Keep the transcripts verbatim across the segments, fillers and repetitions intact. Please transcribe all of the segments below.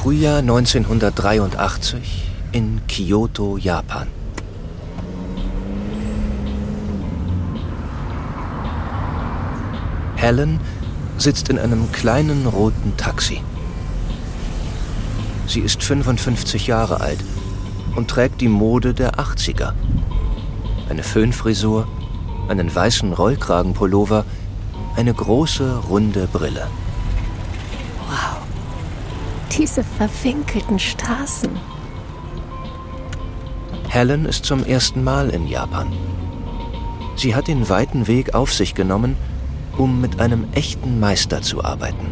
Frühjahr neunzehnhundertdreiundachtzig in Kyoto, Japan. Helen sitzt in einem kleinen roten Taxi. Sie ist fünfundfünfzig Jahre alt und trägt die Mode der achtziger. Eine Föhnfrisur, einen weißen Rollkragenpullover, eine große, runde Brille. Wow, diese verwinkelten Straßen. Helen ist zum ersten Mal in Japan. Sie hat den weiten Weg auf sich genommen, um mit einem echten Meister zu arbeiten.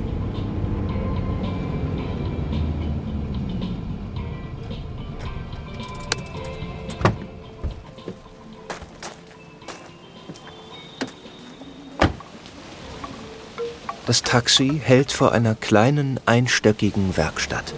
Das Taxi hält vor einer kleinen, einstöckigen Werkstatt.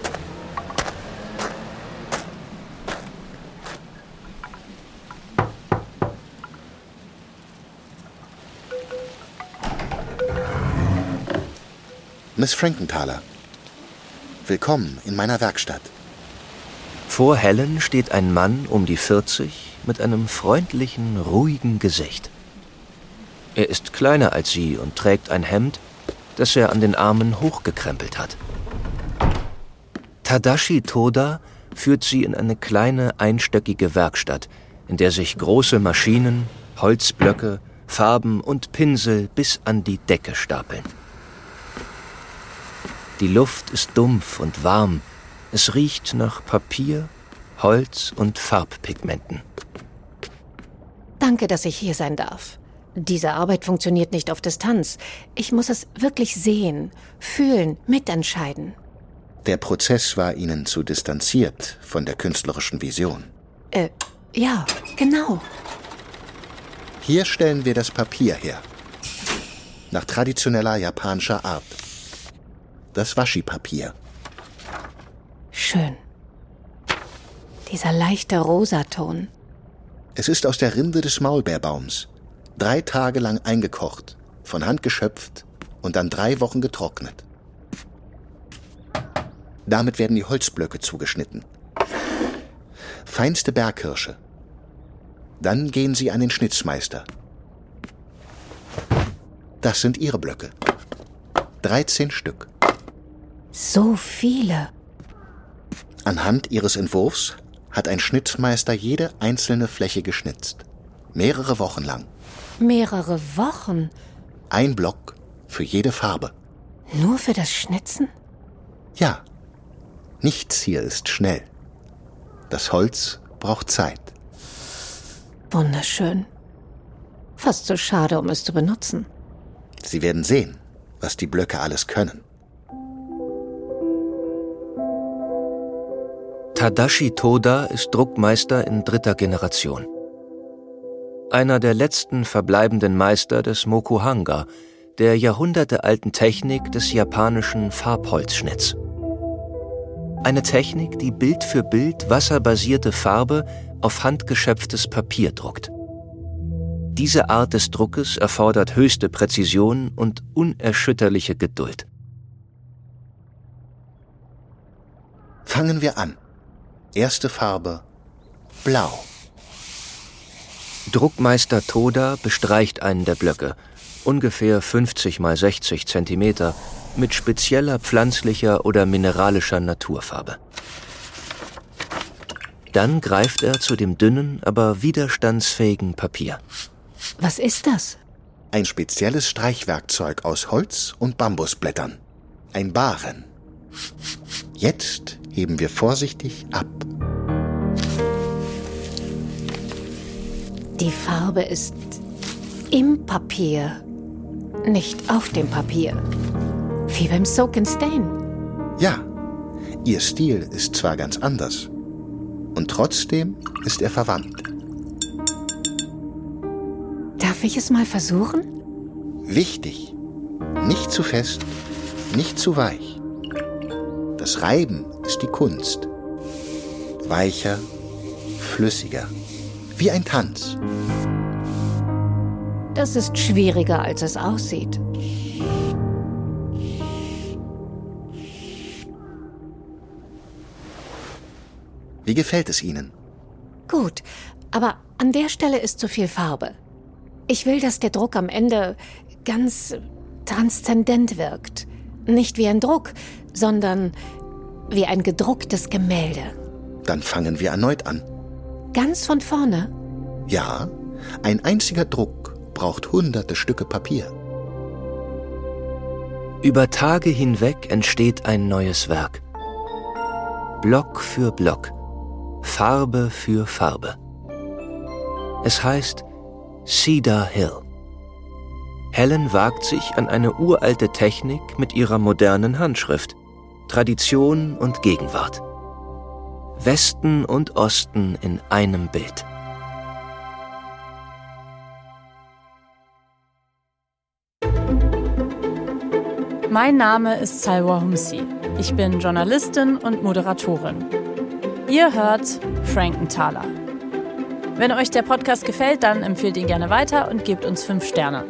Miss Frankenthaler, willkommen in meiner Werkstatt. Vor Helen steht ein Mann um die vierzig mit einem freundlichen, ruhigen Gesicht. Er ist kleiner als sie und trägt ein Hemd, das er an den Armen hochgekrempelt hat. Tadashi Toda führt sie in eine kleine, einstöckige Werkstatt, in der sich große Maschinen, Holzblöcke, Farben und Pinsel bis an die Decke stapeln. Die Luft ist dumpf und warm. Es riecht nach Papier, Holz und Farbpigmenten. Danke, dass ich hier sein darf. Diese Arbeit funktioniert nicht auf Distanz. Ich muss es wirklich sehen, fühlen, mitentscheiden. Der Prozess war Ihnen zu distanziert von der künstlerischen Vision. Äh, ja, genau. Hier stellen wir das Papier her. Nach traditioneller japanischer Art. Das Washi-Papier. Schön. Dieser leichte Rosaton. Es ist aus der Rinde des Maulbeerbaums. Drei Tage lang eingekocht, von Hand geschöpft und dann drei Wochen getrocknet. Damit werden die Holzblöcke zugeschnitten. Feinste Berghirsche. Dann gehen sie an den Schnitzmeister. Das sind ihre Blöcke. dreizehn Stück. So viele. Anhand ihres Entwurfs hat ein Schnitzmeister jede einzelne Fläche geschnitzt. Mehrere Wochen lang. Mehrere Wochen? Ein Block für jede Farbe. Nur für das Schnitzen? Ja. Nichts hier ist schnell. Das Holz braucht Zeit. Wunderschön. Fast zu schade, um es zu benutzen. Sie werden sehen, was die Blöcke alles können. Tadashi Toda ist Druckmeister in dritter Generation. Einer der letzten verbleibenden Meister des Mokuhanga, der jahrhundertealten Technik des japanischen Farbholzschnitts. Eine Technik, die Bild für Bild wasserbasierte Farbe auf handgeschöpftes Papier druckt. Diese Art des Druckes erfordert höchste Präzision und unerschütterliche Geduld. Fangen wir an. Erste Farbe, Blau. Druckmeister Toda bestreicht einen der Blöcke, ungefähr fünfzig mal sechzig Zentimeter, mit spezieller pflanzlicher oder mineralischer Naturfarbe. Dann greift er zu dem dünnen, aber widerstandsfähigen Papier. Was ist das? Ein spezielles Streichwerkzeug aus Holz und Bambusblättern. Ein Baren. Jetzt heben wir vorsichtig ab. Die Farbe ist im Papier, nicht auf dem Papier. Wie beim Soak and Stain. Ja, ihr Stil ist zwar ganz anders. Und trotzdem ist er verwandt. Darf ich es mal versuchen? Wichtig. Nicht zu fest, nicht zu weich. Das Reiben ist die Kunst. Weicher, flüssiger. Wie ein Tanz. Das ist schwieriger, als es aussieht. Wie gefällt es Ihnen? Gut, aber an der Stelle ist zu viel Farbe. Ich will, dass der Druck am Ende ganz transzendent wirkt. Nicht wie ein Druck, sondern wie ein gedrucktes Gemälde. Dann fangen wir erneut an. Ganz von vorne? Ja, ein einziger Druck braucht hunderte Stücke Papier. Über Tage hinweg entsteht ein neues Werk. Block für Block, Farbe für Farbe. Es heißt Cedar Hill. Helen wagt sich an eine uralte Technik mit ihrer modernen Handschrift, Tradition und Gegenwart. Westen und Osten in einem Bild. Mein Name ist Salwa Humsi. Ich bin Journalistin und Moderatorin. Ihr hört Frankenthaler. Wenn euch der Podcast gefällt, dann empfehlt ihn gerne weiter und gebt uns fünf Sterne.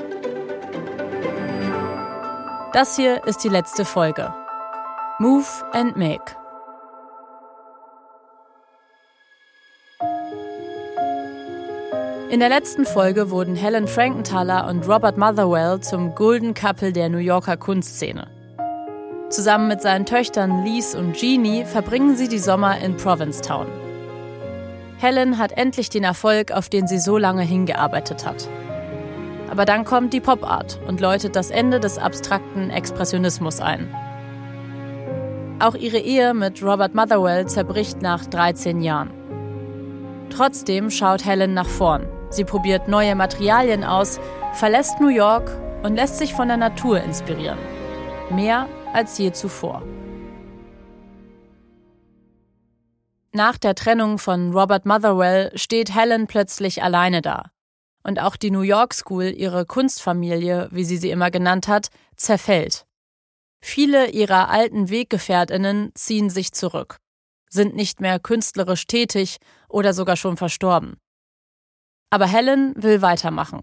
Das hier ist die letzte Folge. Move and Make. In der letzten Folge wurden Helen Frankenthaler und Robert Motherwell zum Golden Couple der New Yorker Kunstszene. Zusammen mit seinen Töchtern Lise und Jeannie verbringen sie die Sommer in Provincetown. Helen hat endlich den Erfolg, auf den sie so lange hingearbeitet hat. Aber dann kommt die Pop-Art und läutet das Ende des abstrakten Expressionismus ein. Auch ihre Ehe mit Robert Motherwell zerbricht nach dreizehn Jahren. Trotzdem schaut Helen nach vorn. Sie probiert neue Materialien aus, verlässt New York und lässt sich von der Natur inspirieren. Mehr als je zuvor. Nach der Trennung von Robert Motherwell steht Helen plötzlich alleine da. Und auch die New York School, ihre Kunstfamilie, wie sie sie immer genannt hat, zerfällt. Viele ihrer alten WeggefährtInnen ziehen sich zurück, sind nicht mehr künstlerisch tätig oder sogar schon verstorben. Aber Helen will weitermachen.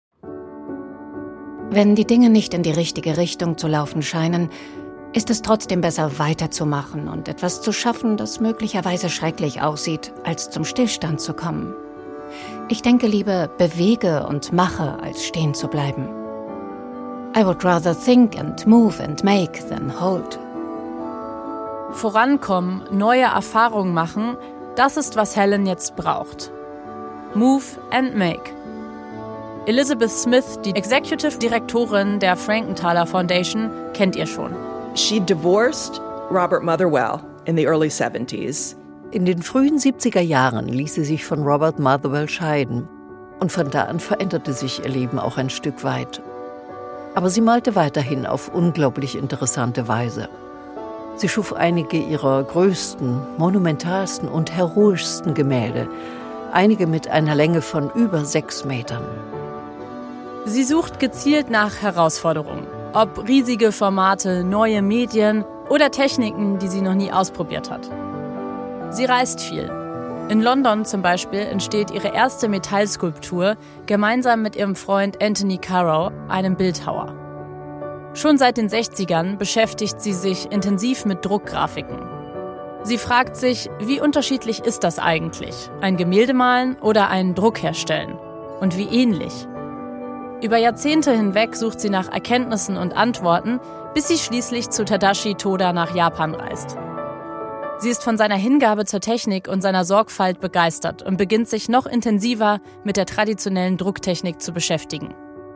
Wenn die Dinge nicht in die richtige Richtung zu laufen scheinen, ist es trotzdem besser, weiterzumachen und etwas zu schaffen, das möglicherweise schrecklich aussieht, als zum Stillstand zu kommen. Ich denke lieber, bewege und mache, als stehen zu bleiben. I would rather think and move and make than hold. Vorankommen, neue Erfahrungen machen, das ist, was Helen jetzt braucht. Move and make. Elizabeth Smith, die Executive Direktorin der Frankenthaler Foundation, kennt ihr schon. She divorced Robert Motherwell in the early seventies. In den frühen siebziger Jahren ließ sie sich von Robert Motherwell scheiden. Und von da an veränderte sich ihr Leben auch ein Stück weit. Aber sie malte weiterhin auf unglaublich interessante Weise. Sie schuf einige ihrer größten, monumentalsten und heroischsten Gemälde. Einige mit einer Länge von über sechs Metern. Sie sucht gezielt nach Herausforderungen. Ob riesige Formate, neue Medien oder Techniken, die sie noch nie ausprobiert hat. Sie reist viel. In London zum Beispiel entsteht ihre erste Metallskulptur gemeinsam mit ihrem Freund Anthony Caro, einem Bildhauer. Schon seit den sechzigern beschäftigt sie sich intensiv mit Druckgrafiken. Sie fragt sich, wie unterschiedlich ist das eigentlich? Ein Gemälde malen oder einen Druck herstellen? Und wie ähnlich? Über Jahrzehnte hinweg sucht sie nach Erkenntnissen und Antworten, bis sie schließlich zu Tadashi Toda nach Japan reist. Sie ist von seiner Hingabe zur Technik und seiner Sorgfalt begeistert und beginnt sich noch intensiver mit der traditionellen Drucktechnik zu beschäftigen.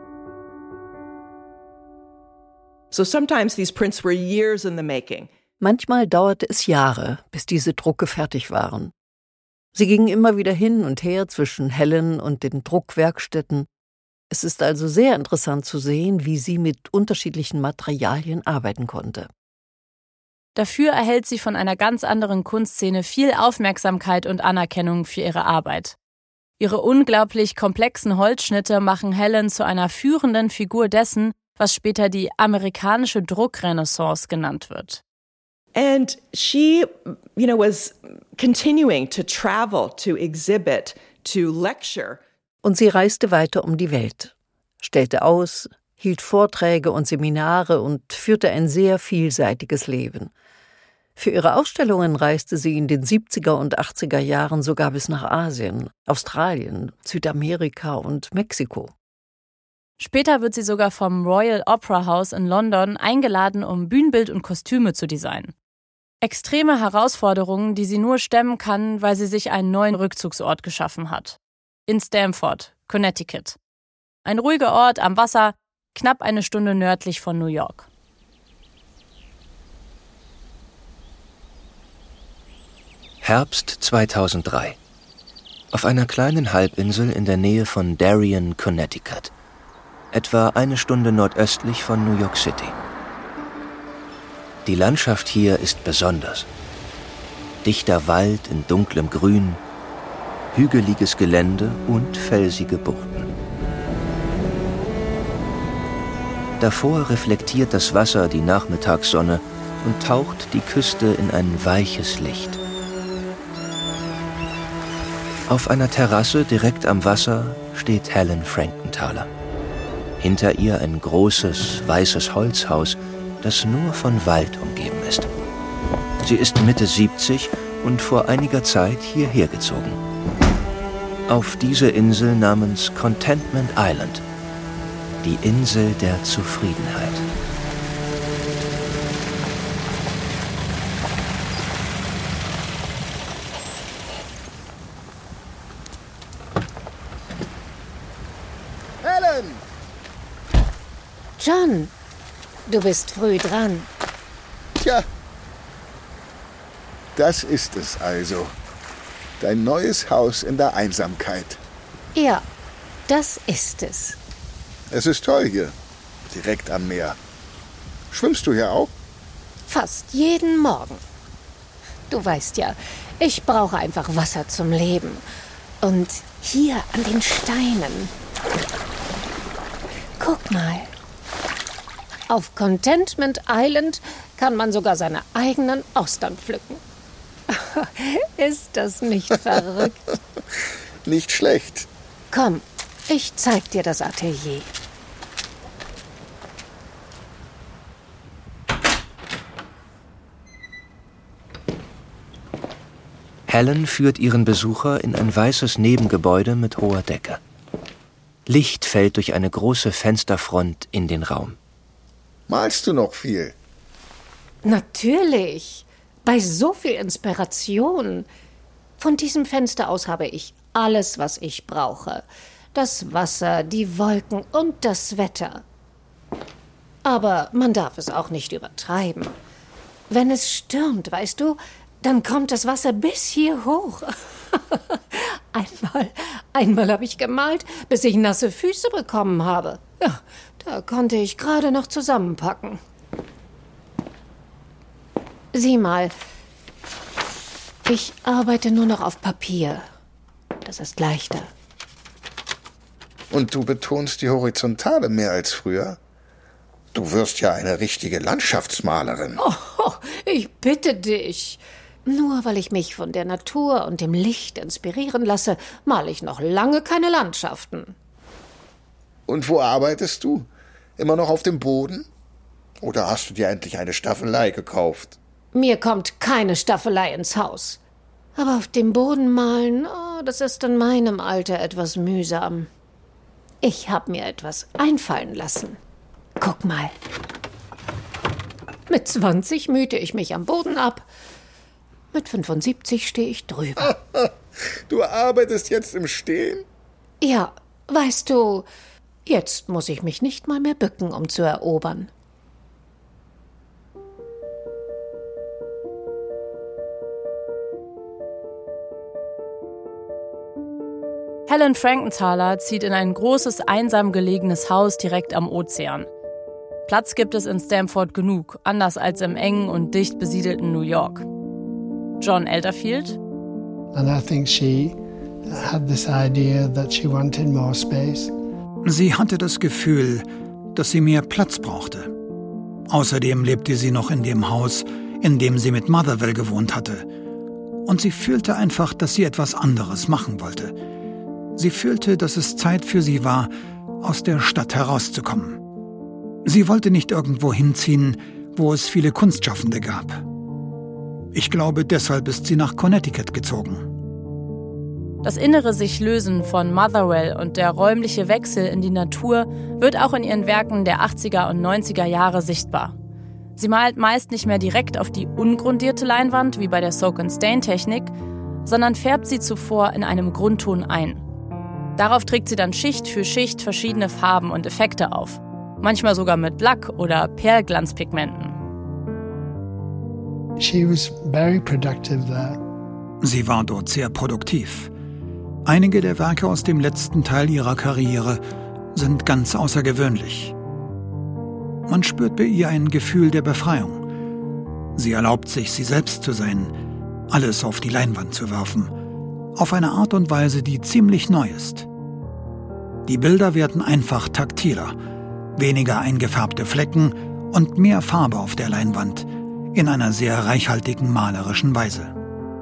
So sometimes these prints were years in the making. Manchmal dauerte es Jahre, bis diese Drucke fertig waren. Sie gingen immer wieder hin und her zwischen Helen und den Druckwerkstätten. Es ist also sehr interessant zu sehen, wie sie mit unterschiedlichen Materialien arbeiten konnte. Dafür erhält sie von einer ganz anderen Kunstszene viel Aufmerksamkeit und Anerkennung für ihre Arbeit. Ihre unglaublich komplexen Holzschnitte machen Helen zu einer führenden Figur dessen, was später die amerikanische Druckrenaissance genannt wird. And she, you know, was continuing to travel, to exhibit, to lecture. Und sie reiste weiter um die Welt, stellte aus, hielt Vorträge und Seminare und führte ein sehr vielseitiges Leben. Für ihre Ausstellungen reiste sie in den siebziger und achtziger Jahren sogar bis nach Asien, Australien, Südamerika und Mexiko. Später wird sie sogar vom Royal Opera House in London eingeladen, um Bühnenbild und Kostüme zu designen. Extreme Herausforderungen, die sie nur stemmen kann, weil sie sich einen neuen Rückzugsort geschaffen hat. In Stamford, Connecticut. Ein ruhiger Ort am Wasser, knapp eine Stunde nördlich von New York. Herbst zweitausenddrei. Auf einer kleinen Halbinsel in der Nähe von Darien, Connecticut. Etwa eine Stunde nordöstlich von New York City. Die Landschaft hier ist besonders. Dichter Wald in dunklem Grün, hügeliges Gelände und felsige Buchten. Davor reflektiert das Wasser die Nachmittagssonne und taucht die Küste in ein weiches Licht. Auf einer Terrasse direkt am Wasser steht Helen Frankenthaler. Hinter ihr ein großes, weißes Holzhaus, das nur von Wald umgeben ist. Sie ist Mitte siebzig und vor einiger Zeit hierher gezogen. Auf diese Insel namens Contentment Island, die Insel der Zufriedenheit. Helen! John, du bist früh dran. Tja, das ist es also. Dein neues Haus in der Einsamkeit. Ja, das ist es. Es ist toll hier, direkt am Meer. Schwimmst du hier auch? Fast jeden Morgen. Du weißt ja, ich brauche einfach Wasser zum Leben. Und hier an den Steinen. Guck mal. Auf Contentment Island kann man sogar seine eigenen Austern pflücken. Ist das nicht verrückt? Nicht schlecht. Komm, ich zeig dir das Atelier. Helen führt ihren Besucher in ein weißes Nebengebäude mit hoher Decke. Licht fällt durch eine große Fensterfront in den Raum. Malst du noch viel? Natürlich. Bei so viel Inspiration. Von diesem Fenster aus habe ich alles, was ich brauche. Das Wasser, die Wolken und das Wetter. Aber man darf es auch nicht übertreiben. Wenn es stürmt, weißt du, dann kommt das Wasser bis hier hoch. einmal, einmal habe ich gemalt, bis ich nasse Füße bekommen habe. Ja, da konnte ich gerade noch zusammenpacken. Sieh mal, ich arbeite nur noch auf Papier. Das ist leichter. Und du betonst die Horizontale mehr als früher? Du wirst ja eine richtige Landschaftsmalerin. Oh, ich bitte dich. Nur weil ich mich von der Natur und dem Licht inspirieren lasse, male ich noch lange keine Landschaften. Und wo arbeitest du? Immer noch auf dem Boden? Oder hast du dir endlich eine Staffelei gekauft? Mir kommt keine Staffelei ins Haus. Aber auf dem Boden malen, oh, das ist in meinem Alter etwas mühsam. Ich habe mir etwas einfallen lassen. Guck mal. Mit zwanzig mühte ich mich am Boden ab. Mit fünfundsiebzig stehe ich drüber. Du arbeitest jetzt im Stehen? Ja, weißt du, jetzt muss ich mich nicht mal mehr bücken, um zu erobern. Helen Frankenthaler zieht in ein großes, einsam gelegenes Haus direkt am Ozean. Platz gibt es in Stamford genug, anders als im engen und dicht besiedelten New York. John Elderfield. And I think she had this idea that she wanted more space. Sie hatte das Gefühl, dass sie mehr Platz brauchte. Außerdem lebte sie noch in dem Haus, in dem sie mit Motherwell gewohnt hatte. Und sie fühlte einfach, dass sie etwas anderes machen wollte. Sie fühlte, dass es Zeit für sie war, aus der Stadt herauszukommen. Sie wollte nicht irgendwo hinziehen, wo es viele Kunstschaffende gab. Ich glaube, deshalb ist sie nach Connecticut gezogen. Das innere Sich-Lösen von Motherwell und der räumliche Wechsel in die Natur wird auch in ihren Werken der achtziger und neunziger Jahre sichtbar. Sie malt meist nicht mehr direkt auf die ungrundierte Leinwand wie bei der Soak-and-Stain-Technik, sondern färbt sie zuvor in einem Grundton ein. Darauf trägt sie dann Schicht für Schicht verschiedene Farben und Effekte auf, manchmal sogar mit Lack- oder Perlglanzpigmenten. She was very productive there. Sie war dort sehr produktiv. Einige der Werke aus dem letzten Teil ihrer Karriere sind ganz außergewöhnlich. Man spürt bei ihr ein Gefühl der Befreiung. Sie erlaubt sich, sie selbst zu sein, alles auf die Leinwand zu werfen, auf eine Art und Weise, die ziemlich neu ist. Die Bilder werden einfach taktiler, weniger eingefärbte Flecken und mehr Farbe auf der Leinwand, in einer sehr reichhaltigen malerischen Weise.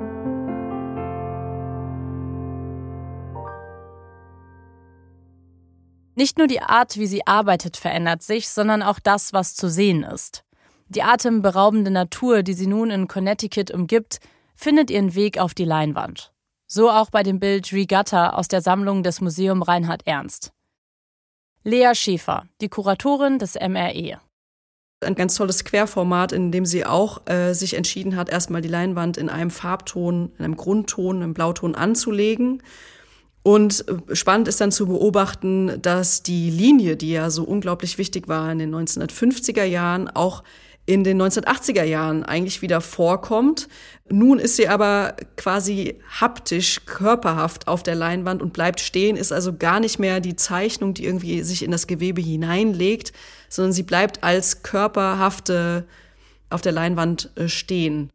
Nicht nur die Art, wie sie arbeitet, verändert sich, sondern auch das, was zu sehen ist. Die atemberaubende Natur, die sie nun in Connecticut umgibt, findet ihren Weg auf die Leinwand. So auch bei dem Bild Regatta aus der Sammlung des Museum Reinhard Ernst. Lea Schäfer, die Kuratorin des M R E. Ein ganz tolles Querformat, in dem sie auch äh, sich entschieden hat, erstmal die Leinwand in einem Farbton, in einem Grundton, einem Blauton anzulegen. Und spannend ist dann zu beobachten, dass die Linie, die ja so unglaublich wichtig war in den neunzehnhundertfünfziger Jahren, auch in den neunzehnhundertachtziger Jahren eigentlich wieder vorkommt. Nun ist sie aber quasi haptisch, körperhaft auf der Leinwand und bleibt stehen, ist also gar nicht mehr die Zeichnung, die irgendwie sich in das Gewebe hineinlegt, sondern sie bleibt als körperhafte auf der Leinwand stehen.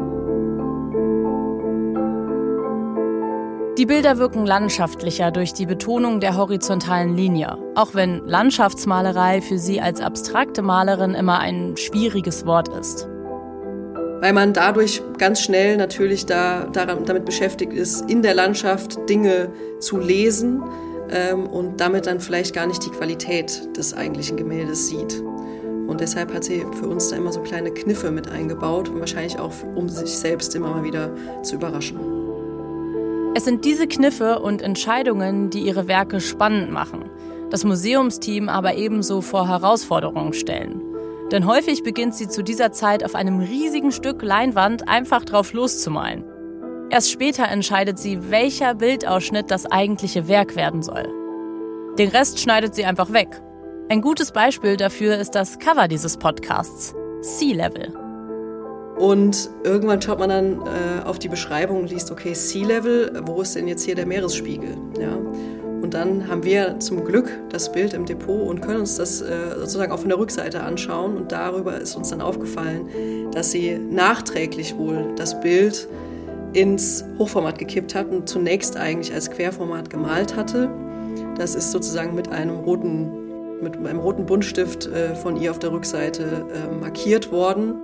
Die Bilder wirken landschaftlicher durch die Betonung der horizontalen Linie, auch wenn Landschaftsmalerei für sie als abstrakte Malerin immer ein schwieriges Wort ist. Weil man dadurch ganz schnell natürlich da, daran, damit beschäftigt ist, in der Landschaft Dinge zu lesen ähm, und damit dann vielleicht gar nicht die Qualität des eigentlichen Gemäldes sieht. Und deshalb hat sie für uns da immer so kleine Kniffe mit eingebaut und wahrscheinlich auch, um sich selbst immer mal wieder zu überraschen. Es sind diese Kniffe und Entscheidungen, die ihre Werke spannend machen, das Museumsteam aber ebenso vor Herausforderungen stellen. Denn häufig beginnt sie zu dieser Zeit auf einem riesigen Stück Leinwand einfach drauf loszumalen. Erst später entscheidet sie, welcher Bildausschnitt das eigentliche Werk werden soll. Den Rest schneidet sie einfach weg. Ein gutes Beispiel dafür ist das Cover dieses Podcasts, Sea Level. Und irgendwann schaut man dann äh, auf die Beschreibung und liest, okay, Sea Level, wo ist denn jetzt hier der Meeresspiegel? Ja. Und dann haben wir zum Glück das Bild im Depot und können uns das äh, sozusagen auch von der Rückseite anschauen. Und darüber ist uns dann aufgefallen, dass sie nachträglich wohl das Bild ins Hochformat gekippt hat und zunächst eigentlich als Querformat gemalt hatte. Das ist sozusagen mit einem roten, mit einem roten Buntstift äh, von ihr auf der Rückseite äh, markiert worden.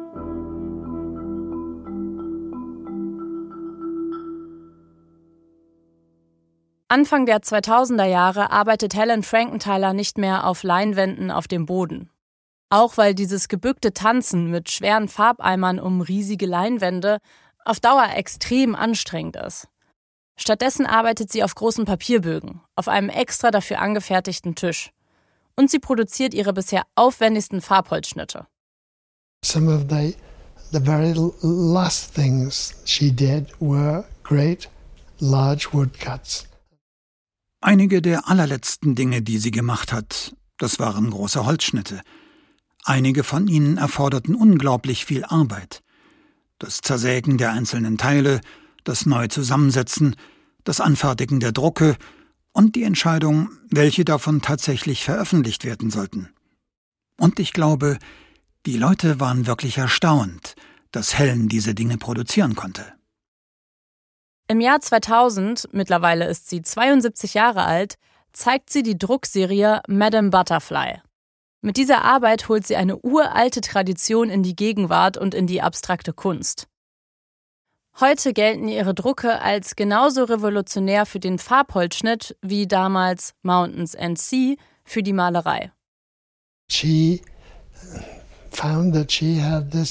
Anfang der zweitausender Jahre arbeitet Helen Frankenthaler nicht mehr auf Leinwänden auf dem Boden. Auch weil dieses gebückte Tanzen mit schweren Farbeimern um riesige Leinwände auf Dauer extrem anstrengend ist. Stattdessen arbeitet sie auf großen Papierbögen, auf einem extra dafür angefertigten Tisch. Und sie produziert ihre bisher aufwendigsten Farbholzschnitte. Some of the, the very last things she did were great large woodcuts. Einige der allerletzten Dinge, die sie gemacht hat, das waren große Holzschnitte. Einige von ihnen erforderten unglaublich viel Arbeit. Das Zersägen der einzelnen Teile, das Neuzusammensetzen, das Anfertigen der Drucke und die Entscheidung, welche davon tatsächlich veröffentlicht werden sollten. Und ich glaube, die Leute waren wirklich erstaunt, dass Helen diese Dinge produzieren konnte. Im Jahr zweitausend, mittlerweile ist sie zweiundsiebzig Jahre alt, zeigt sie die Druckserie Madame Butterfly. Mit dieser Arbeit holt sie eine uralte Tradition in die Gegenwart und in die abstrakte Kunst. Heute gelten ihre Drucke als genauso revolutionär für den Farbholzschnitt wie damals Mountains and Sea für die Malerei. She found that she had this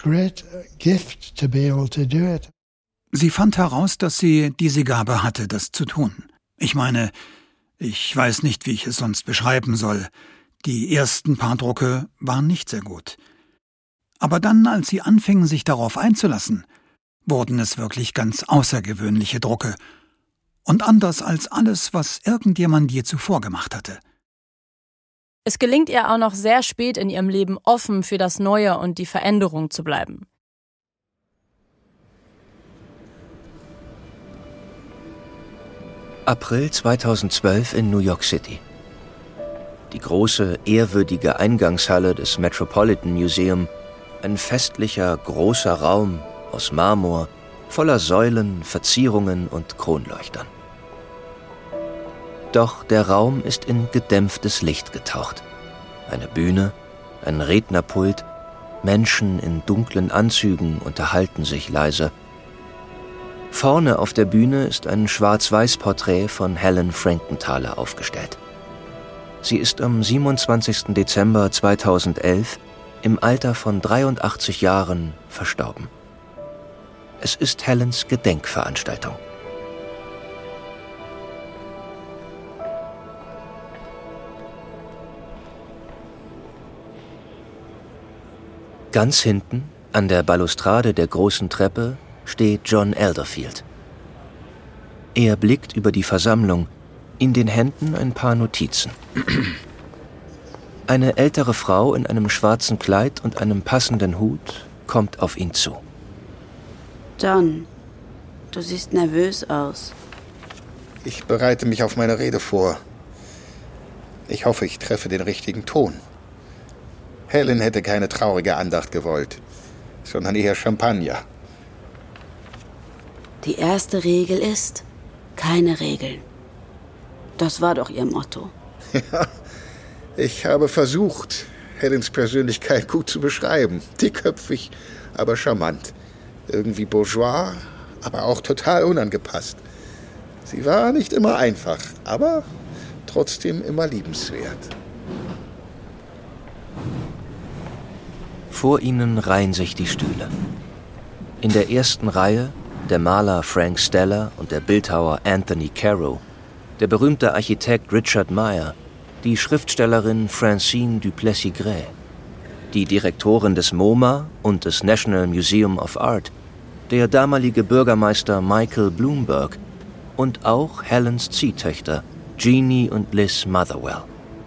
great gift to be able to do it. Sie fand heraus, dass sie diese Gabe hatte, das zu tun. Ich meine, ich weiß nicht, wie ich es sonst beschreiben soll. Die ersten paar Drucke waren nicht sehr gut. Aber dann, als sie anfingen, sich darauf einzulassen, wurden es wirklich ganz außergewöhnliche Drucke und anders als alles, was irgendjemand je zuvor gemacht hatte. Es gelingt ihr auch noch sehr spät in ihrem Leben offen für das Neue und die Veränderung zu bleiben. April zweitausendzwölf in New York City. Die große, ehrwürdige Eingangshalle des Metropolitan Museum, ein festlicher, großer Raum aus Marmor, voller Säulen, Verzierungen und Kronleuchtern. Doch der Raum ist in gedämpftes Licht getaucht. Eine Bühne, ein Rednerpult, Menschen in dunklen Anzügen unterhalten sich leise. Vorne auf der Bühne ist ein Schwarz-Weiß-Porträt von Helen Frankenthaler aufgestellt. Sie ist am siebenundzwanzigsten Dezember zweitausendelf im Alter von dreiundachtzig Jahren verstorben. Es ist Helens Gedenkveranstaltung. Ganz hinten, an der Balustrade der großen Treppe, steht John Elderfield. Er blickt über die Versammlung, in den Händen ein paar Notizen. Eine ältere Frau in einem schwarzen Kleid und einem passenden Hut kommt auf ihn zu. John, du siehst nervös aus. Ich bereite mich auf meine Rede vor. Ich hoffe, ich treffe den richtigen Ton. Helen hätte keine traurige Andacht gewollt, sondern eher Champagner. Die erste Regel ist, keine Regeln. Das war doch ihr Motto. Ja, ich habe versucht, Helens Persönlichkeit gut zu beschreiben. Dickköpfig, aber charmant. Irgendwie bourgeois, aber auch total unangepasst. Sie war nicht immer einfach, aber trotzdem immer liebenswert. Vor ihnen reihen sich die Stühle. In der ersten Reihe der Maler Frank Stella und der Bildhauer Anthony Caro, der berühmte Architekt Richard Meyer, die Schriftstellerin Francine Duplessis-Gray, die Direktorin des MoMA und des National Museum of Art, der damalige Bürgermeister Michael Bloomberg und auch Helens Ziehtöchter Jeannie und Liz Motherwell.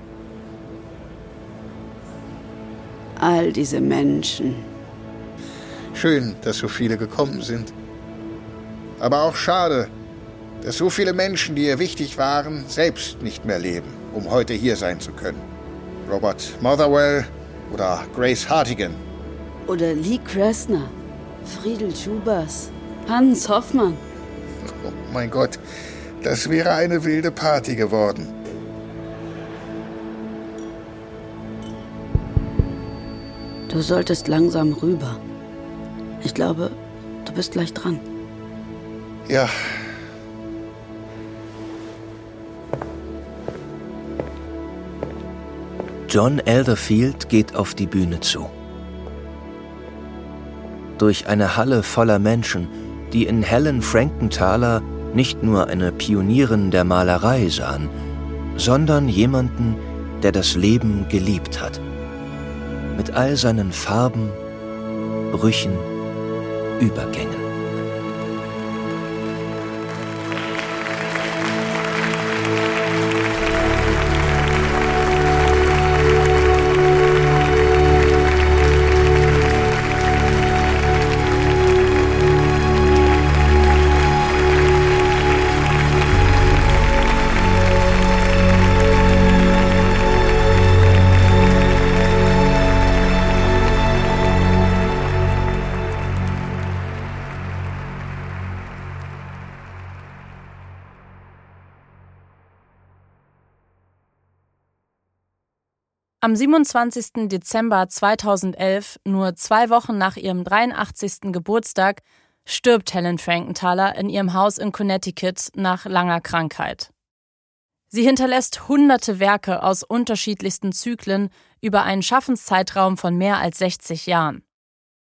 All diese Menschen. Schön, dass so viele gekommen sind. Aber auch schade, dass so viele Menschen, die ihr wichtig waren, selbst nicht mehr leben, um heute hier sein zu können. Robert Motherwell oder Grace Hartigan. Oder Lee Krasner, Friedel Schubas, Hans Hoffmann. Oh mein Gott, das wäre eine wilde Party geworden. Du solltest langsam rüber. Ich glaube, du bist gleich dran. Ja. John Elderfield geht auf die Bühne zu. Durch eine Halle voller Menschen, die in Helen Frankenthaler nicht nur eine Pionierin der Malerei sahen, sondern jemanden, der das Leben geliebt hat. Mit all seinen Farben, Brüchen, Übergängen. Am siebenundzwanzigsten Dezember zweitausendelf, nur zwei Wochen nach ihrem dreiundachtzigsten Geburtstag, stirbt Helen Frankenthaler in ihrem Haus in Connecticut nach langer Krankheit. Sie hinterlässt hunderte Werke aus unterschiedlichsten Zyklen über einen Schaffenszeitraum von mehr als sechzig Jahren.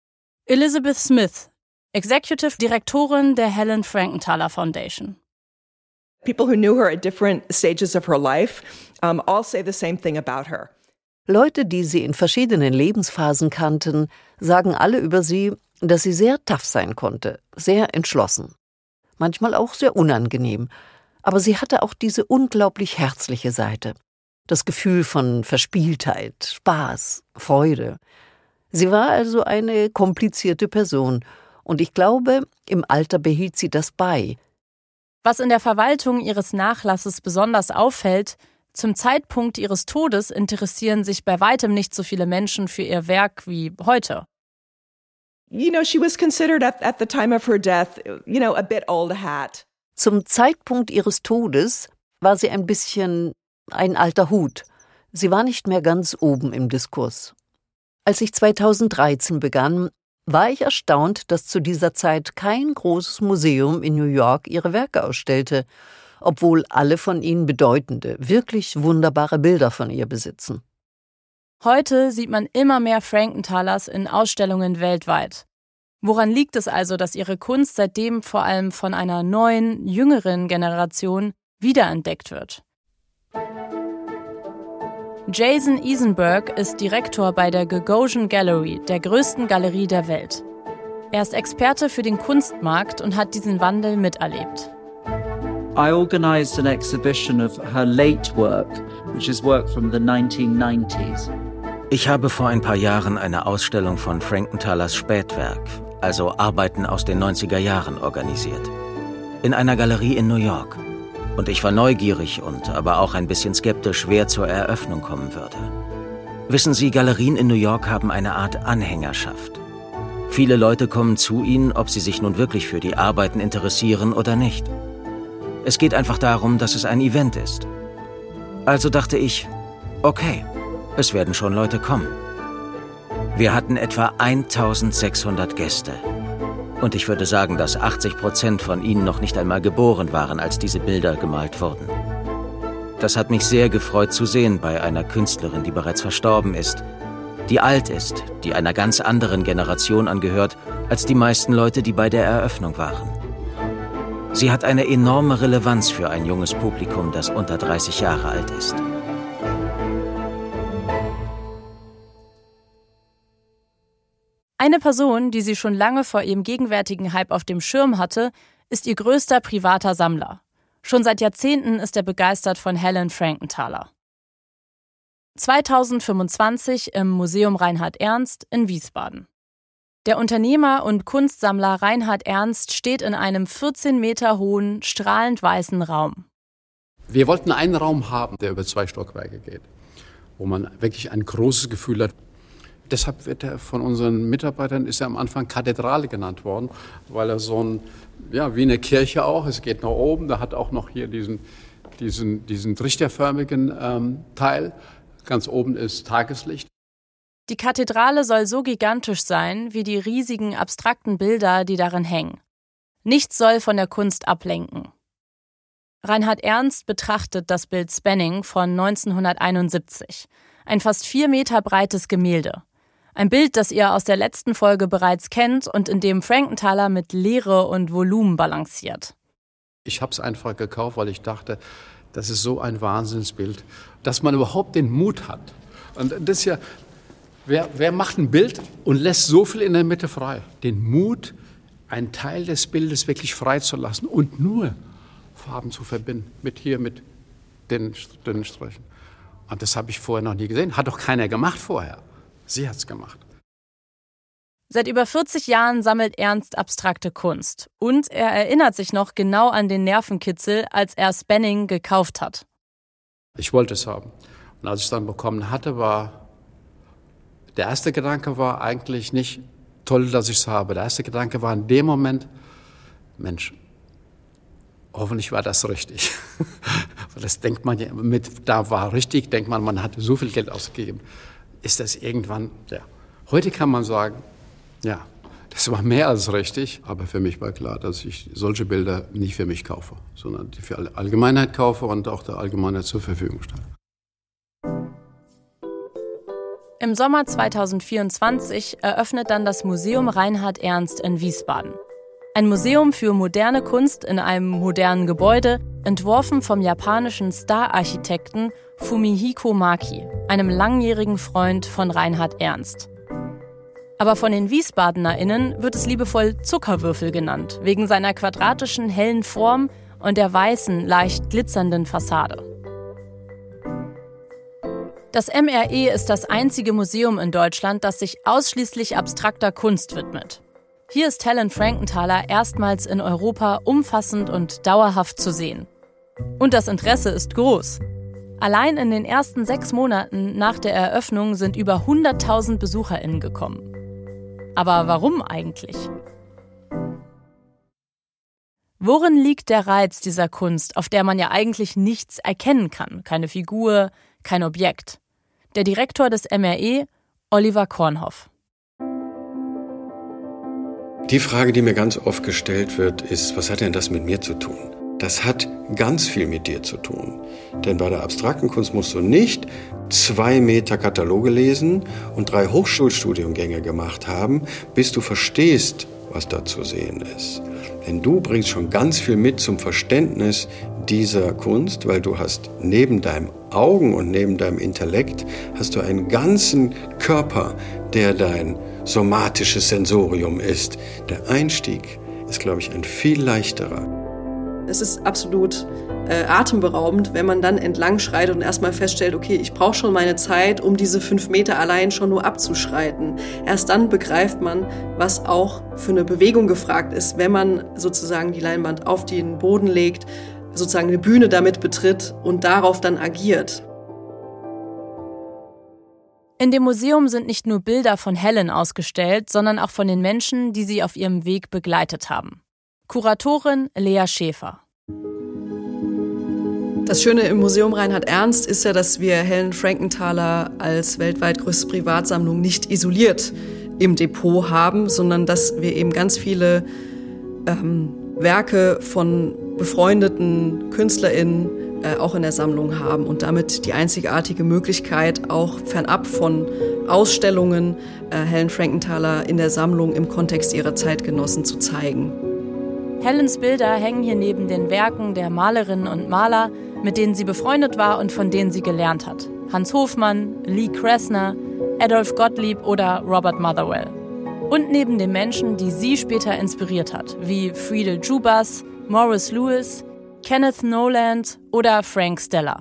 Elizabeth Smith, Executive Direktorin der Helen Frankenthaler Foundation. People who knew her at different stages of her life um, all say the same thing about her. Leute, die sie in verschiedenen Lebensphasen kannten, sagen alle über sie, dass sie sehr tough sein konnte, sehr entschlossen. Manchmal auch sehr unangenehm. Aber sie hatte auch diese unglaublich herzliche Seite. Das Gefühl von Verspieltheit, Spaß, Freude. Sie war also eine komplizierte Person. Und ich glaube, im Alter behielt sie das bei. Was in der Verwaltung ihres Nachlasses besonders auffällt, zum Zeitpunkt ihres Todes interessieren sich bei weitem nicht so viele Menschen für ihr Werk wie heute. You know, she was considered at, at the time of her death, you know, a bit old hat. Zum Zeitpunkt ihres Todes war sie ein bisschen ein alter Hut. Sie war nicht mehr ganz oben im Diskurs. Als ich zweitausenddreizehn begann, war ich erstaunt, dass zu dieser Zeit kein großes Museum in New York ihre Werke ausstellte, obwohl alle von ihnen bedeutende, wirklich wunderbare Bilder von ihr besitzen. Heute sieht man immer mehr Frankenthalers in Ausstellungen weltweit. Woran liegt es also, dass ihre Kunst seitdem vor allem von einer neuen, jüngeren Generation wiederentdeckt wird? Jason Eisenberg ist Direktor bei der Gagosian Gallery, der größten Galerie der Welt. Er ist Experte für den Kunstmarkt und hat diesen Wandel miterlebt. I organized an exhibition of her late work, which is work from the nineteen nineties. Ich habe vor ein paar Jahren eine Ausstellung von Frankenthalers Spätwerk, also Arbeiten aus den neunziger Jahren, organisiert. In einer Galerie in New York. Und ich war neugierig und aber auch ein bisschen skeptisch, wer zur Eröffnung kommen würde. Wissen Sie, Galerien in New York haben eine Art Anhängerschaft. Viele Leute kommen zu ihnen, ob sie sich nun wirklich für die Arbeiten interessieren oder nicht. Es geht einfach darum, dass es ein Event ist. Also dachte ich, okay, es werden schon Leute kommen. Wir hatten etwa eintausendsechshundert Gäste. Und ich würde sagen, dass achtzig Prozent von ihnen noch nicht einmal geboren waren, als diese Bilder gemalt wurden. Das hat mich sehr gefreut zu sehen bei einer Künstlerin, die bereits verstorben ist, die alt ist, die einer ganz anderen Generation angehört, als die meisten Leute, die bei der Eröffnung waren. Sie hat eine enorme Relevanz für ein junges Publikum, das unter dreißig Jahre alt ist. Eine Person, die sie schon lange vor ihrem gegenwärtigen Hype auf dem Schirm hatte, ist ihr größter privater Sammler. Schon seit Jahrzehnten ist er begeistert von Helen Frankenthaler. zweitausendfünfundzwanzig im Museum Reinhard Ernst in Wiesbaden. Der Unternehmer und Kunstsammler Reinhard Ernst steht in einem vierzehn Meter hohen, strahlend weißen Raum. Wir wollten einen Raum haben, der über zwei Stockwerke geht, wo man wirklich ein großes Gefühl hat. Deshalb wird er von unseren Mitarbeitern, ist er am Anfang Kathedrale genannt worden, weil er so ein, ja, wie eine Kirche auch, es geht nach oben, da hat auch noch hier diesen, diesen, diesen trichterförmigen ähm, Teil. Ganz oben ist Tageslicht. Die Kathedrale soll so gigantisch sein wie die riesigen abstrakten Bilder, die darin hängen. Nichts soll von der Kunst ablenken. Reinhard Ernst betrachtet das Bild Spanning von neunzehnhunderteinundsiebzig, ein fast vier Meter breites Gemälde. Ein Bild, das ihr aus der letzten Folge bereits kennt und in dem Frankenthaler mit Leere und Volumen balanciert. Ich habe es einfach gekauft, weil ich dachte, das ist so ein Wahnsinnsbild, dass man überhaupt den Mut hat. Und das ist ja, wer, wer macht ein Bild und lässt so viel in der Mitte frei? Den Mut, einen Teil des Bildes wirklich frei zu lassen und nur Farben zu verbinden, mit hier, mit den dünnen Strichen. Und das habe ich vorher noch nie gesehen. Hat doch keiner gemacht vorher. Sie hat es gemacht. Seit über vierzig Jahren sammelt Ernst abstrakte Kunst. Und er erinnert sich noch genau an den Nervenkitzel, als er Spanning gekauft hat. Ich wollte es haben. Und als ich es dann bekommen hatte, war der erste Gedanke war eigentlich nicht toll, dass ich es habe. Der erste Gedanke war in dem Moment, Mensch, hoffentlich war das richtig. Das denkt man ja, mit da war richtig, denkt man, man hatte so viel Geld ausgegeben. Ist das irgendwann, ja. Heute kann man sagen, ja, das war mehr als richtig. Aber für mich war klar, dass ich solche Bilder nicht für mich kaufe, sondern die für die Allgemeinheit kaufe und auch der Allgemeinheit zur Verfügung stelle. Im Sommer zweitausendvierundzwanzig eröffnet dann das Museum Reinhard Ernst in Wiesbaden. Ein Museum für moderne Kunst in einem modernen Gebäude, entworfen vom japanischen Star-Architekten Fumihiko Maki, einem langjährigen Freund von Reinhard Ernst. Aber von den WiesbadenerInnen wird es liebevoll Zuckerwürfel genannt, wegen seiner quadratischen, hellen Form und der weißen, leicht glitzernden Fassade. Das M R E ist das einzige Museum in Deutschland, das sich ausschließlich abstrakter Kunst widmet. Hier ist Helen Frankenthaler erstmals in Europa umfassend und dauerhaft zu sehen. Und das Interesse ist groß. Allein in den ersten sechs Monaten nach der Eröffnung sind über hunderttausend BesucherInnen gekommen. Aber warum eigentlich? Worin liegt der Reiz dieser Kunst, auf der man ja eigentlich nichts erkennen kann? Keine Figur, kein Objekt. Der Direktor des M R E, Oliver Kornhoff. Die Frage, die mir ganz oft gestellt wird, ist, was hat denn das mit mir zu tun? Das hat ganz viel mit dir zu tun. Denn bei der abstrakten Kunst musst du nicht zwei Meter Kataloge lesen und drei Hochschulstudiengänge gemacht haben, bis du verstehst, was da zu sehen ist. Denn du bringst schon ganz viel mit zum Verständnis dieser Kunst, weil du hast neben deinem Augen und neben deinem Intellekt hast du einen ganzen Körper, der dein somatisches Sensorium ist. Der Einstieg ist, glaube ich, ein viel leichterer. Es ist absolut äh, atemberaubend, wenn man dann entlang schreitet und erstmal feststellt, okay, ich brauche schon meine Zeit, um diese fünf Meter allein schon nur abzuschreiten. Erst dann begreift man, was auch für eine Bewegung gefragt ist, wenn man sozusagen die Leinwand auf den Boden legt, sozusagen eine Bühne damit betritt und darauf dann agiert. In dem Museum sind nicht nur Bilder von Helen ausgestellt, sondern auch von den Menschen, die sie auf ihrem Weg begleitet haben. Kuratorin Lea Schäfer. Das Schöne im Museum Reinhard Ernst ist ja, dass wir Helen Frankenthaler als weltweit größte Privatsammlung nicht isoliert im Depot haben, sondern dass wir eben ganz viele ähm, Werke von befreundeten KünstlerInnen äh, auch in der Sammlung haben und damit die einzigartige Möglichkeit, auch fernab von Ausstellungen äh, Helen Frankenthaler in der Sammlung im Kontext ihrer Zeitgenossen zu zeigen. Helens Bilder hängen hier neben den Werken der Malerinnen und Maler, mit denen sie befreundet war und von denen sie gelernt hat. Hans Hofmann, Lee Krasner, Adolf Gottlieb oder Robert Motherwell. Und neben den Menschen, die sie später inspiriert hat, wie Friedel Djubas, Morris Louis, Kenneth Noland oder Frank Stella.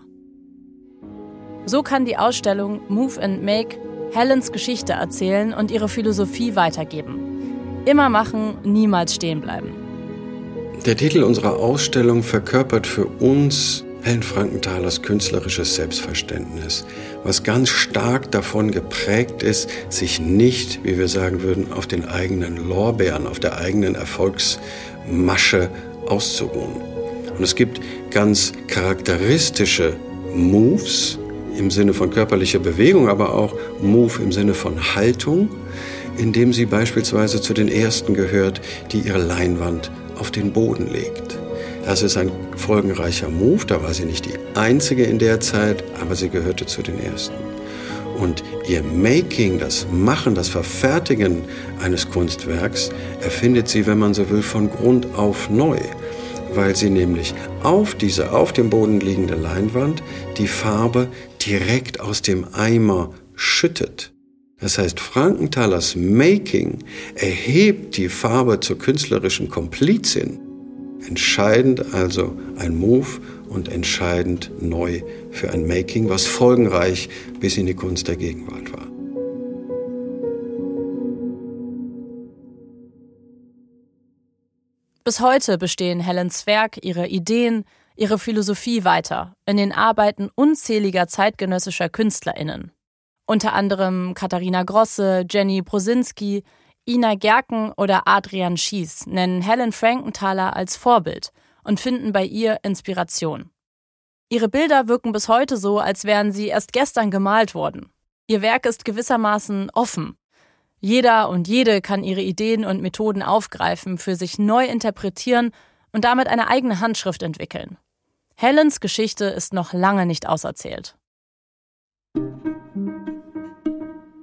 So kann die Ausstellung Move and Make Helens Geschichte erzählen und ihre Philosophie weitergeben. Immer machen, niemals stehen bleiben. Der Titel unserer Ausstellung verkörpert für uns Helen Frankenthalers künstlerisches Selbstverständnis, was ganz stark davon geprägt ist, sich nicht, wie wir sagen würden, auf den eigenen Lorbeeren, auf der eigenen Erfolgsmasche auszuruhen. Und es gibt ganz charakteristische Moves im Sinne von körperlicher Bewegung, aber auch Move im Sinne von Haltung, indem sie beispielsweise zu den Ersten gehört, die ihre Leinwand auf den Boden legt. Das ist ein folgenreicher Move, da war sie nicht die einzige in der Zeit, aber sie gehörte zu den Ersten. Und ihr Making, das Machen, das Verfertigen eines Kunstwerks, erfindet sie, wenn man so will, von Grund auf neu, weil sie nämlich auf diese auf dem Boden liegende Leinwand die Farbe direkt aus dem Eimer schüttet. Das heißt, Frankenthalers Making erhebt die Farbe zur künstlerischen Komplizin. Entscheidend also ein Move und entscheidend neu für ein Making, was folgenreich bis in die Kunst der Gegenwart war. Bis heute bestehen Helens Werk, ihre Ideen, ihre Philosophie weiter in den Arbeiten unzähliger zeitgenössischer KünstlerInnen. Unter anderem Katharina Grosse, Jenny Brusinski, Ina Gerken oder Adrian Schiess nennen Helen Frankenthaler als Vorbild und finden bei ihr Inspiration. Ihre Bilder wirken bis heute so, als wären sie erst gestern gemalt worden. Ihr Werk ist gewissermaßen offen. Jeder und jede kann ihre Ideen und Methoden aufgreifen, für sich neu interpretieren und damit eine eigene Handschrift entwickeln. Helens Geschichte ist noch lange nicht auserzählt.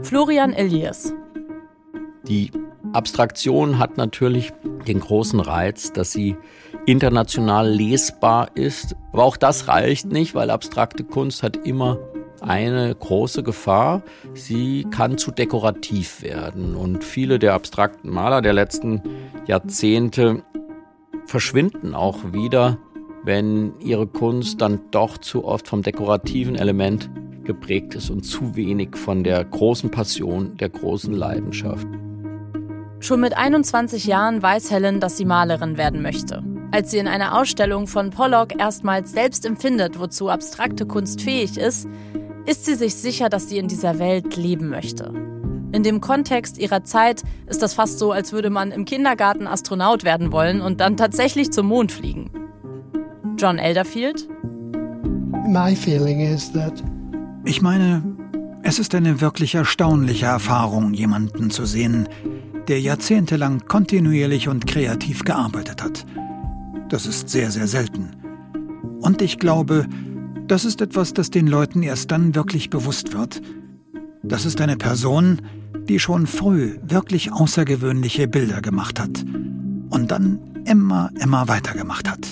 Florian Illies. Die Abstraktion hat natürlich den großen Reiz, dass sie international lesbar ist. Aber auch das reicht nicht, weil abstrakte Kunst hat immer eine große Gefahr. Sie kann zu dekorativ werden. Und viele der abstrakten Maler der letzten Jahrzehnte verschwinden auch wieder, wenn ihre Kunst dann doch zu oft vom dekorativen Element geprägt ist und zu wenig von der großen Passion, der großen Leidenschaft. Schon mit einundzwanzig Jahren weiß Helen, dass sie Malerin werden möchte. Als sie in einer Ausstellung von Pollock erstmals selbst empfindet, wozu abstrakte Kunst fähig ist, ist sie sich sicher, dass sie in dieser Welt leben möchte. In dem Kontext ihrer Zeit ist das fast so, als würde man im Kindergarten Astronaut werden wollen und dann tatsächlich zum Mond fliegen. John Elderfield? My feeling is that Ich meine, es ist eine wirklich erstaunliche Erfahrung, jemanden zu sehen, der jahrzehntelang kontinuierlich und kreativ gearbeitet hat. Das ist sehr, sehr selten. Und ich glaube, das ist etwas, das den Leuten erst dann wirklich bewusst wird. Das ist eine Person, die schon früh wirklich außergewöhnliche Bilder gemacht hat und dann immer, immer weitergemacht hat.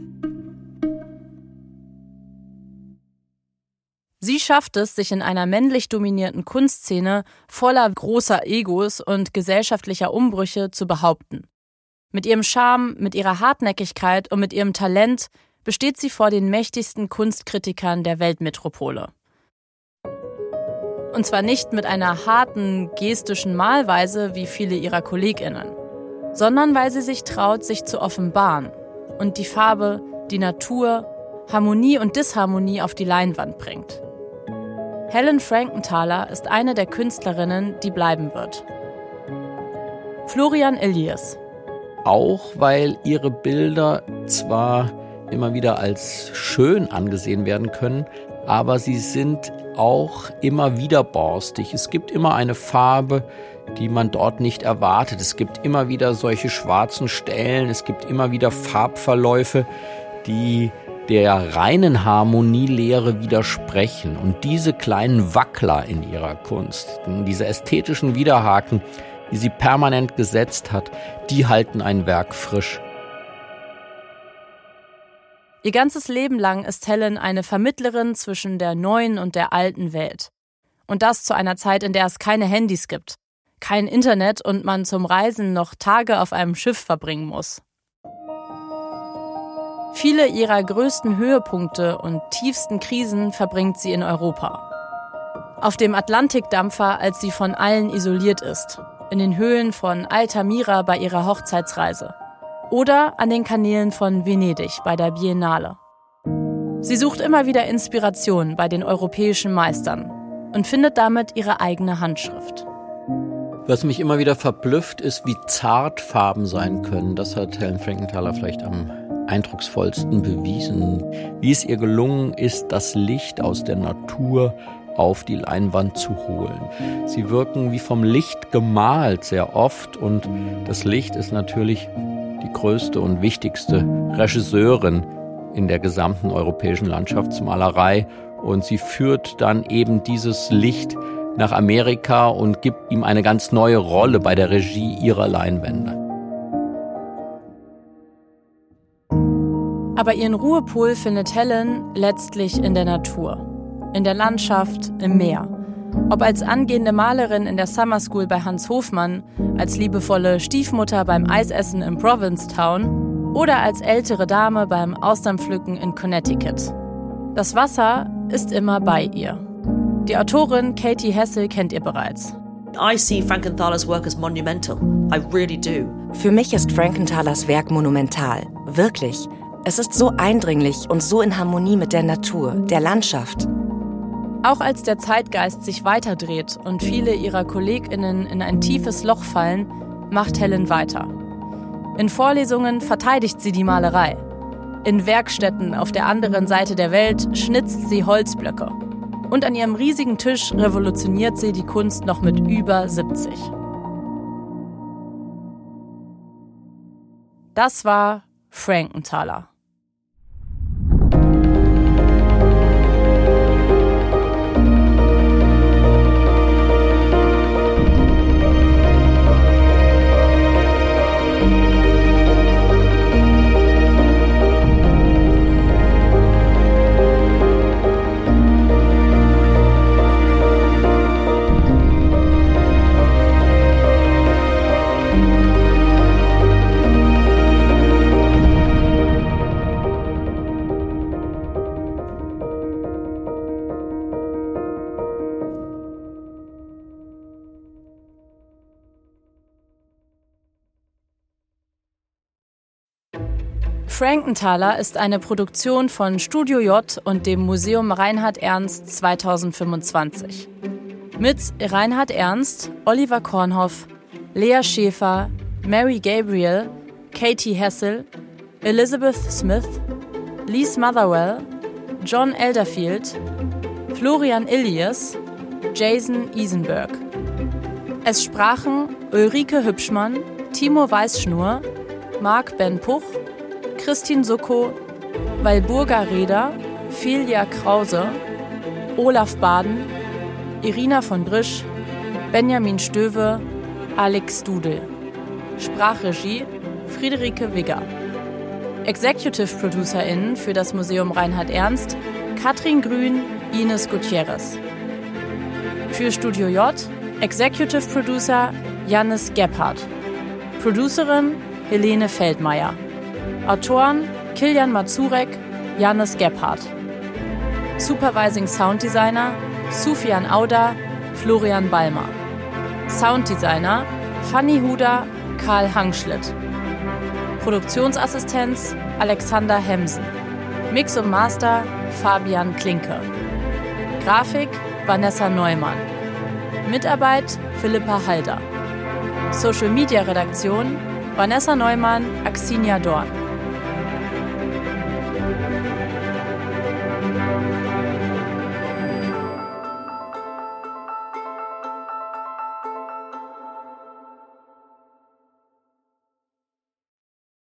Sie schafft es, sich in einer männlich dominierten Kunstszene voller großer Egos und gesellschaftlicher Umbrüche zu behaupten. Mit ihrem Charme, mit ihrer Hartnäckigkeit und mit ihrem Talent besteht sie vor den mächtigsten Kunstkritikern der Weltmetropole. Und zwar nicht mit einer harten, gestischen Malweise wie viele ihrer KollegInnen, sondern weil sie sich traut, sich zu offenbaren und die Farbe, die Natur, Harmonie und Disharmonie auf die Leinwand bringt. Helen Frankenthaler ist eine der Künstlerinnen, die bleiben wird. Florian Illies. Auch weil ihre Bilder zwar immer wieder als schön angesehen werden können, aber sie sind auch immer wieder borstig. Es gibt immer eine Farbe, die man dort nicht erwartet. Es gibt immer wieder solche schwarzen Stellen, es gibt immer wieder Farbverläufe, die der reinen Harmonielehre widersprechen. Und diese kleinen Wackler in ihrer Kunst, diese ästhetischen Widerhaken, die sie permanent gesetzt hat, die halten ein Werk frisch. Ihr ganzes Leben lang ist Helen eine Vermittlerin zwischen der neuen und der alten Welt. Und das zu einer Zeit, in der es keine Handys gibt, kein Internet und man zum Reisen noch Tage auf einem Schiff verbringen muss. Viele ihrer größten Höhepunkte und tiefsten Krisen verbringt sie in Europa. Auf dem Atlantikdampfer, als sie von allen isoliert ist, in den Höhlen von Altamira bei ihrer Hochzeitsreise oder an den Kanälen von Venedig bei der Biennale. Sie sucht immer wieder Inspiration bei den europäischen Meistern und findet damit ihre eigene Handschrift. Was mich immer wieder verblüfft, ist, wie zart Farben sein können. Das hat Helen Frankenthaler vielleicht am eindrucksvollsten bewiesen, wie es ihr gelungen ist, das Licht aus der Natur auf die Leinwand zu holen. Sie wirken wie vom Licht gemalt sehr oft und das Licht ist natürlich die größte und wichtigste Regisseurin in der gesamten europäischen Landschaftsmalerei und sie führt dann eben dieses Licht nach Amerika und gibt ihm eine ganz neue Rolle bei der Regie ihrer Leinwände. Aber ihren Ruhepol findet Helen letztlich in der Natur, in der Landschaft, im Meer. Ob als angehende Malerin in der Summer School bei Hans Hofmann, als liebevolle Stiefmutter beim Eisessen im Provincetown oder als ältere Dame beim Austernpflücken in Connecticut. Das Wasser ist immer bei ihr. Die Autorin Katie Hessel kennt ihr bereits. I see Frankenthaler's work as monumental. I really do. Für mich ist Frankenthalers Werk monumental. Wirklich. Es ist so eindringlich und so in Harmonie mit der Natur, der Landschaft. Auch als der Zeitgeist sich weiterdreht und viele ihrer KollegInnen in ein tiefes Loch fallen, macht Helen weiter. In Vorlesungen verteidigt sie die Malerei. In Werkstätten auf der anderen Seite der Welt schnitzt sie Holzblöcke. Und an ihrem riesigen Tisch revolutioniert sie die Kunst noch mit über siebzig. Das war Frankenthaler. Frankenthaler ist eine Produktion von Studio J und dem Museum Reinhard Ernst zweitausendfünfundzwanzig. Mit Reinhard Ernst, Oliver Kornhoff, Lea Schäfer, Mary Gabriel, Katie Hessel, Elizabeth Smith, Lise Motherwell, John Elderfield, Florian Illies, Jason Isenberg. Es sprachen Ulrike Hübschmann, Timo Weißschnur, Marc Ben Puch, Christine Suckow, Walburga Reder, Felia Krause, Olaf Baden, Irina von Brisch, Benjamin Stöwe, Alex Dudel. Sprachregie Friederike Wigger. Executive ProducerInnen für das Museum Reinhard Ernst Katrin Grün, Ines Gutierrez. Für Studio J Executive Producer Jannis Gebhardt. Producerin Helene Feldmeier. Autoren Kilian Mazurek, Jannis Gebhardt. Supervising Sounddesigner Sufjan Auda, Florian Ballmer. Sounddesigner Fanny Huda, Karl Hangschlitt. Produktionsassistenz Alexander Hemsen. Mix und Master Fabian Klinke. Grafik Vanessa Neumann. Mitarbeit Philippa Halder. Social Media Redaktion Vanessa Neumann, Axinia Dorn.